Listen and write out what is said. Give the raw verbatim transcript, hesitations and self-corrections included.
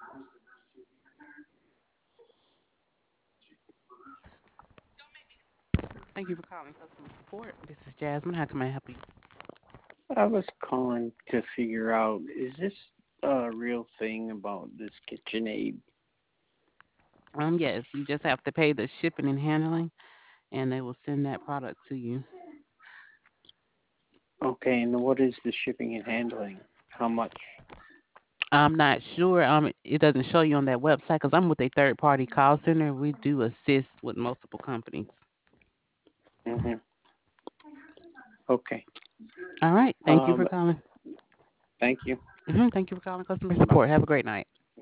Thank you for calling customer support. This is Jasmine. How can I help you? I was calling to figure out, is this a real thing about this KitchenAid? Um, yes, you just have to pay the shipping and handling, and they will send that product to you. Okay, and what is the shipping and handling? How much? I'm not sure. Um, it doesn't show you on that website because I'm with a third party call center. We do assist with multiple companies. Hmm. Okay. All right. Thank you for Um, calling. Thank you. Hmm Thank you for calling customer Bye. support. Have a great night.